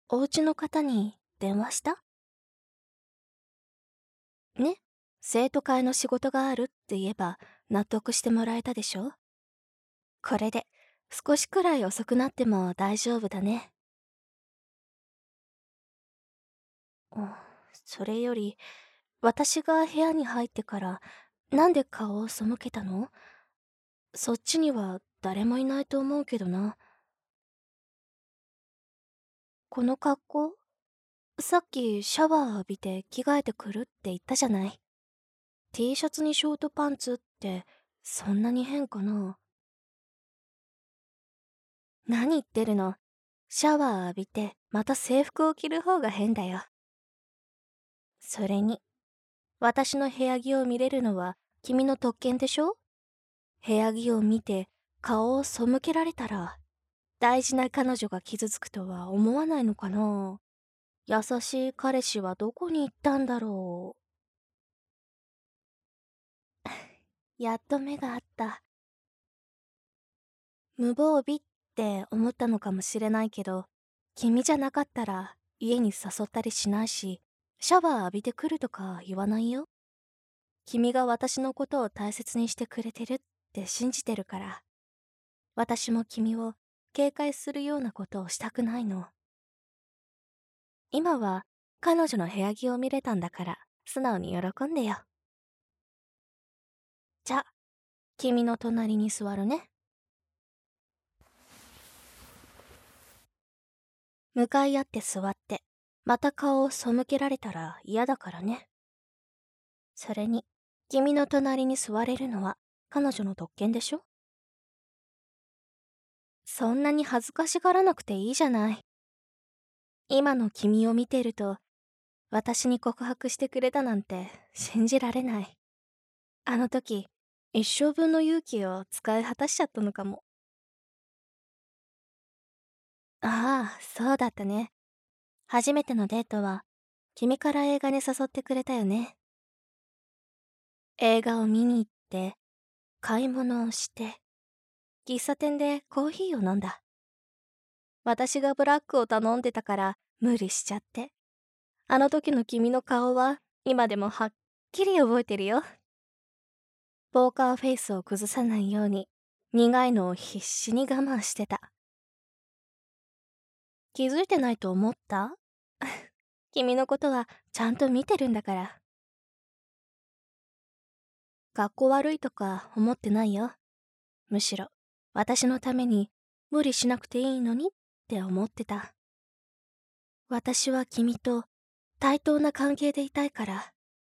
お家の方に電話したね。生徒会の仕事があるって言えば納得してもらえたでしょ。これで少しくらい遅くなっても大丈夫だね。うん、それより、私が部屋に入ってからなんで顔を背けたの？そっちには誰もいないと思うけどな。この格好、さっきシャワー浴びて着替えてくるって言ったじゃない。T シャツにショートパンツってそんなに変かな？何言ってるの。シャワー浴びてまた制服を着る方が変だよ。それに、私の部屋着を見れるのは君の特権でしょ。部屋着を見て顔を背けられたら、大事な彼女が傷つくとは思わないのかな。優しい彼氏はどこに行ったんだろう。やっと目があった。無防備って思ったのかもしれないけど、君じゃなかったら家に誘ったりしないし、シャワー浴びてくるとか言わないよ。君が私のことを大切にしてくれてるって信じてるから、私も君を警戒するようなことをしたくないの。今は彼女の部屋着を見れたんだから、素直に喜んでよ。じゃ、君の隣に座るね。向かい合って座って、また顔を背けられたら嫌だからね。それに、君の隣に座れるのは彼女の特権でしょ。そんなに恥ずかしがらなくていいじゃない。今の君を見てると、私に告白してくれたなんて信じられない。あの時、一生分の勇気を使い果たしちゃったのかも。ああ、そうだったね。初めてのデートは、君から映画に誘ってくれたよね。映画を見に行って、買い物をして、喫茶店でコーヒーを飲んだ。私がブラックを頼んでたから無理しちゃって。あの時の君の顔は今でもはっきり覚えてるよ。ポーカーフェイスを崩さないように苦いのを必死に我慢してた。気づいてないと思った？君のことはちゃんと見てるんだから。かっこ悪いとか思ってないよ。むしろ私のために無理しなくていいのにって思ってた。私は君と対等な関係でいたいから。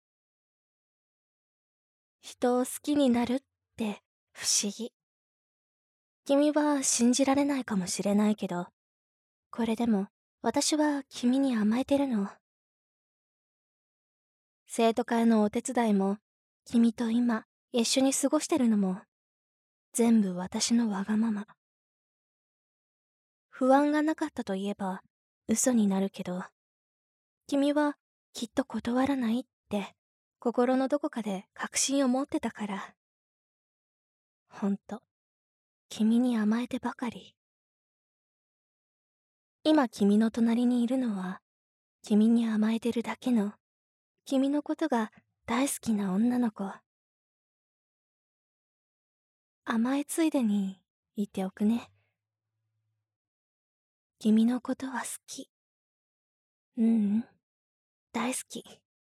人を好きになるって不思議。君は信じられないかもしれないけど、これでも私は君に甘えてるの。生徒会のお手伝いも、君と今一緒に過ごしてるのも、全部私のわがまま。不安がなかったといえば嘘になるけど、君はきっと断らないって心のどこかで確信を持ってたから。ほんと、君に甘えてばかり。今君の隣にいるのは、君に甘えてるだけの、君のことが大好きな女の子。甘えついでに言っておくね。君のことは好き。うん、大好き。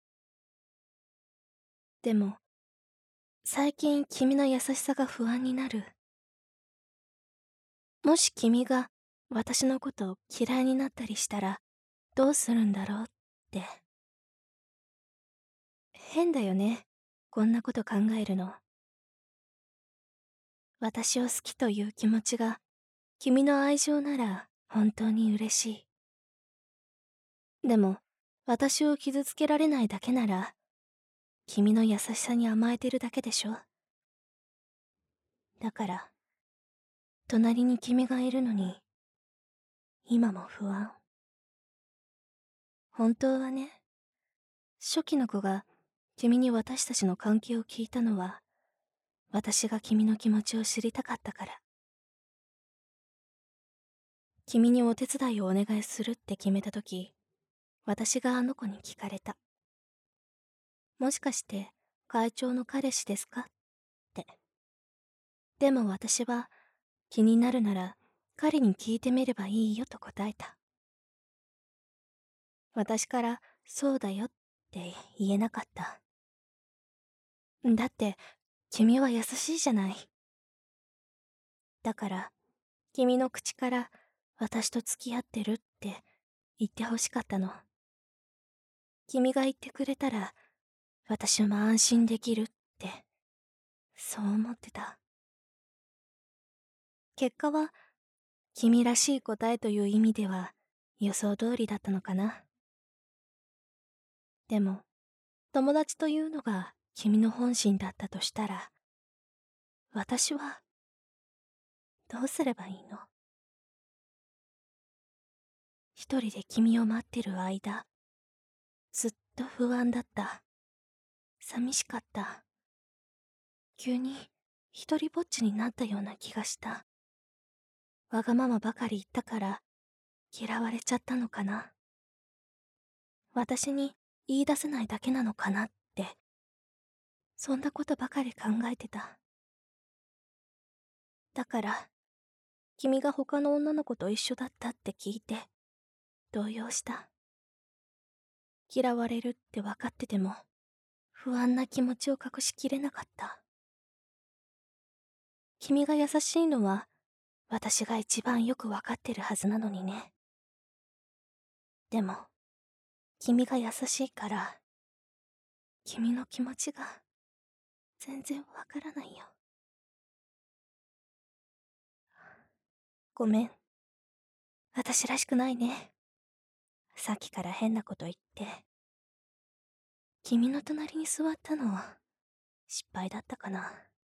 でも、最近君の優しさが不安になる。もし君が私のこと嫌いになったりしたら、どうするんだろうって。変だよね。こんなこと考えるの。私を好きという気持ちが、君の愛情なら本当に嬉しい。でも、私を傷つけられないだけなら、君の優しさに甘えてるだけでしょ。だから、隣に君がいるのに、今も不安。本当はね、初期の子が君に私たちの関係を聞いたのは、私が君の気持ちを知りたかったから。 君にお手伝いをお願いするって決めたとき、私があの子に聞かれた。もしかして会長の彼氏ですかって。でも私は気になるなら彼に聞いてみればいいよと答えた。私からそうだよって言えなかった。だって君は優しいじゃない。だから君の口から私と付き合ってるって言ってほしかったの。君が言ってくれたら私も安心できるって、そう思ってた。結果は君らしい答えという意味では予想通りだったのかな。でも友達というのが君の本心だったとしたら、私はどうすればいいの？一人で君を待ってる間、ずっと不安だった。寂しかった。急に一人ぼっちになったような気がした。わがままばかり言ったから嫌われちゃったのかな。私に言い出せないだけなのかなって、そんなことばかり考えてた。だから、君が他の女の子と一緒だったって聞いて、動揺した。嫌われるって分かってても、不安な気持ちを隠しきれなかった。君が優しいのは、私が一番よく分かってるはずなのにね。でも、君が優しいから、君の気持ちが全然わからないよ。ごめん。私らしくないね。さっきから変なこと言って。君の隣に座ったの、失敗だったかな。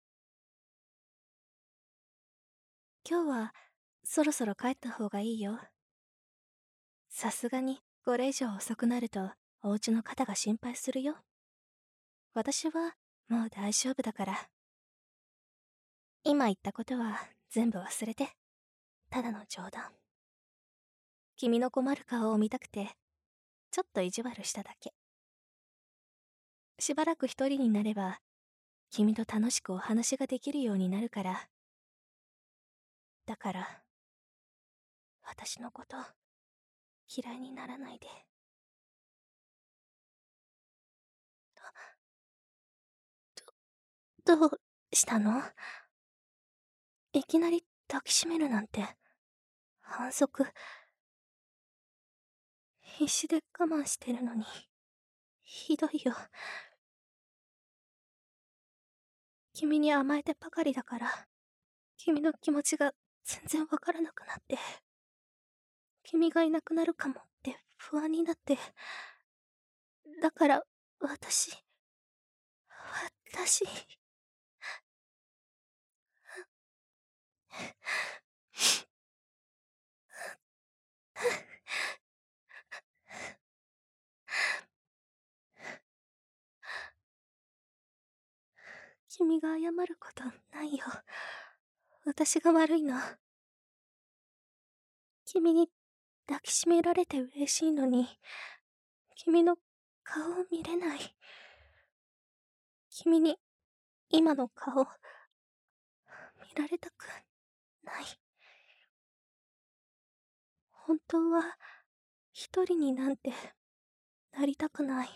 今日は、そろそろ帰った方がいいよ。さすがに、これ以上遅くなると、お家の方が心配するよ。私は、もう大丈夫だから。今言ったことは、全部忘れて。ただの冗談。君の困る顔を見たくて、ちょっと意地悪しただけ。しばらく一人になれば、君と楽しくお話ができるようになるから。だから、私のこと、嫌いにならないで。どうしたの？いきなり抱きしめるなんて、反則。必死で我慢してるのに、ひどいよ。君に甘えてばかりだから、君の気持ちが全然わからなくなって、君がいなくなるかもって不安になって、だから、私、君が謝ることないよ。私が悪いの。君に抱きしめられて嬉しいのに、君の顔を見れない。君に今の顔、見られたくない。本当は一人になんてなりたくない。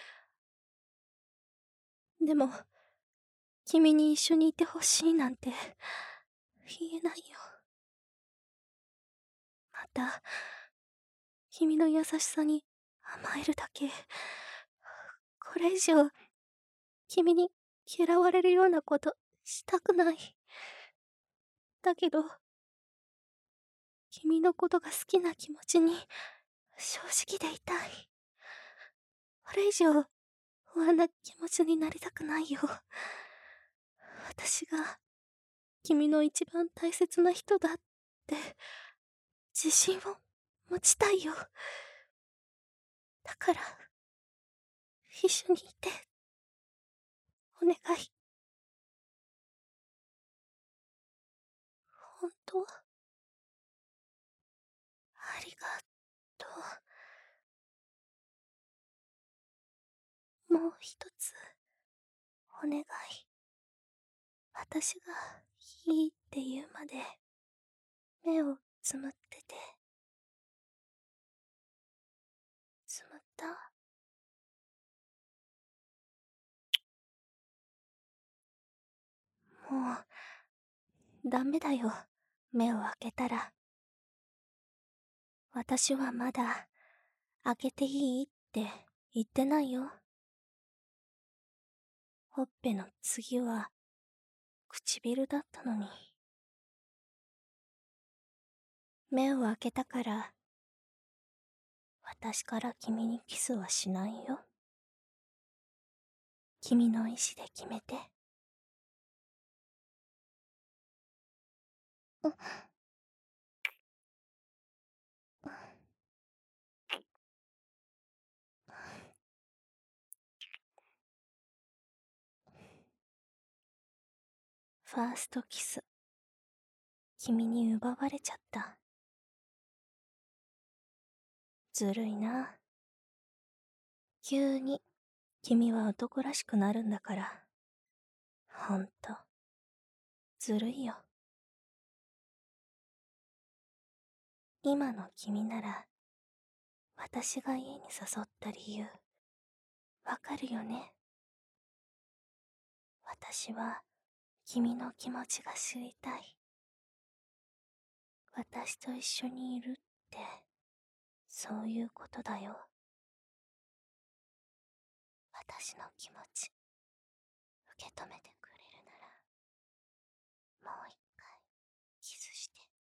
でも、君に一緒にいてほしいなんて言えないよ。また、君の優しさに甘えるだけ。これ以上、君に嫌われるようなことしたくない。だけど、君のことが好きな気持ちに正直でいたい。これ以上不安な気持ちになりたくないよ。私が君の一番大切な人だって自信を持ちたいよ。だから、一緒にいて、お願い。本当りがとう。もう一つ、お願い。私がいいって言うまで、目をつむってて。つむった？もう、ダメだよ。目を開けたら。私はまだ、開けていいって言ってないよ。ほっぺの次は、唇だったのに。目を開けたから、私から君にキスはしないよ。君の意志で決めて。ファーストキス、君に奪われちゃった。ずるいな。急に、君は男らしくなるんだから。ほんと、ずるいよ。今の君なら、私が家に誘った理由、わかるよね。私は、君の気持ちが知りたい。私と一緒にいるって、そういうことだよ。私の気持ち、受け止めてくれるなら、もう一回、キスして。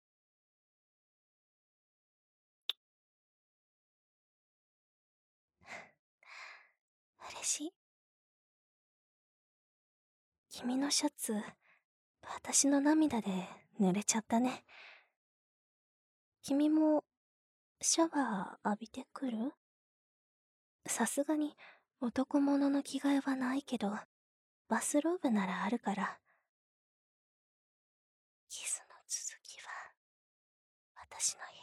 嬉しい。君のシャツ、私の涙で濡れちゃったね。君も、シャワー浴びてくる？さすがに、男物の着替えはないけど、バスローブならあるから。キスの続きは、私の部